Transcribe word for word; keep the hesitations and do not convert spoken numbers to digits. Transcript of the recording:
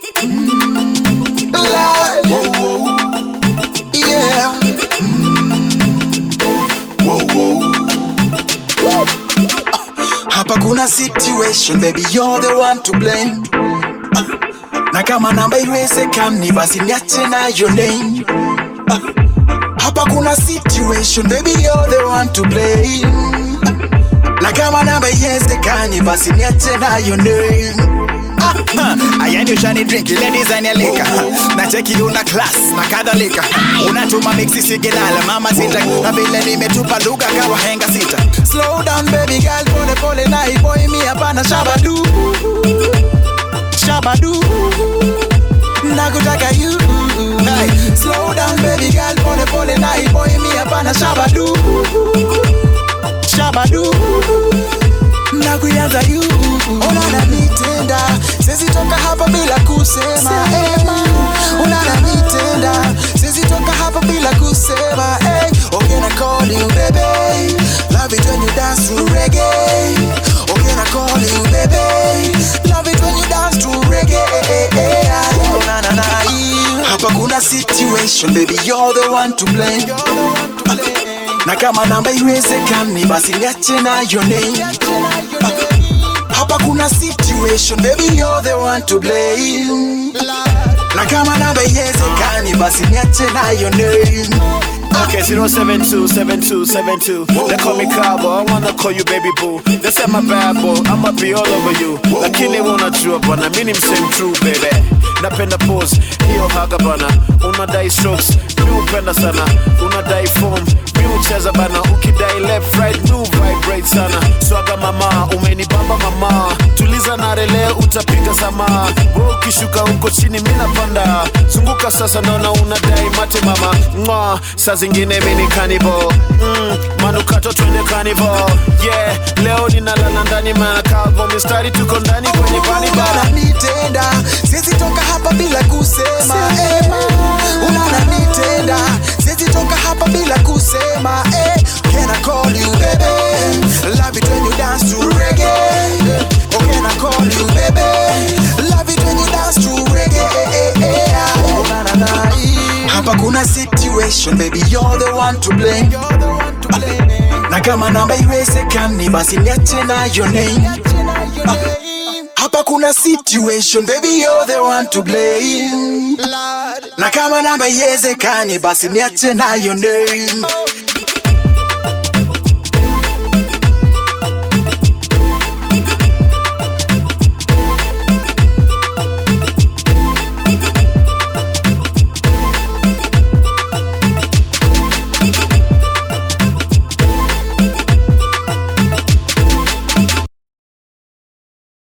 Live. Whoa, whoa. Yeah. Whoa, whoa. Hapa kuna situation, baby, you're the one to blame. Na kama namba iwezekani basi niache na your name. Hapa kuna situation, baby, you're the one to blame. Na kama namba iwezekani basi niache na your name. Ayani ushani drink, ile design ya leka. Na cheki una class, na kadhalika. Unatuma mixi sigilala, mama zita. Na vile nimetupa lugha kawa henga sita. Slow down baby girl, pole pole na hii boy mi hapana shabadu. Shabadu. Nakutaka you. Hey. Slow down baby girl, pole pole na hii boy mi hapana shabadu. Shabadu. Nakuyanza you. Unanitenda, siwezi toka hapa bila kusema. Unanitenda, siwezi toka hapa bila kusema. Hey, okay na call you baby, love it when you dance to reggae. Okay na call you baby, love it when you dance to reggae. Na na na. Hapa kuna situation, baby, you're the one to blame. Na kama namba iwezekani basi niache na your name. Hapa kuna situation, baby, you're the one to blame. Na kama namba iwezekani basi niache na your name. Okay, zero seven two seven two seven two. They call me Cabo, I wanna call you baby boo. They say my bad boy, I'ma be all over you. Lakini wanajua bana, mimi ni msame true baby. Napenda pose, hiyo haga bana. Unadai strokes, mi upenda sana. Unadai form, mi ucheza bana. Ukidai left right, mi vibrate sana. Swaga mama, umenibamba mama. Tuliza na rele, utapiga sama. Wewe ukishuka huko chini, mi napanda. Zunguka sasa, naona unadai mate mama. Mwah, saa zingine mi ni cannibal. Mm, manukato twende carnival. Yeah, leo ninalala ndani manakavo. Mistari tuko ndani kwenye carnival. Unanitenda, siwezi toka hapa bila kusema. Unanitenda, siwezi toka hapa bila kusema. Can I call you baby, love it when you dance to reggae. Oh, can I call you baby, love it when you dance to reggae. Na na na. Hapa kuna situation, baby, you're the one to blame. Na kama namba iwezekani basi niache na your name. Hapa kuna situation, baby, you're the one to blame. Na kama namba iwezekani basi niache na your name.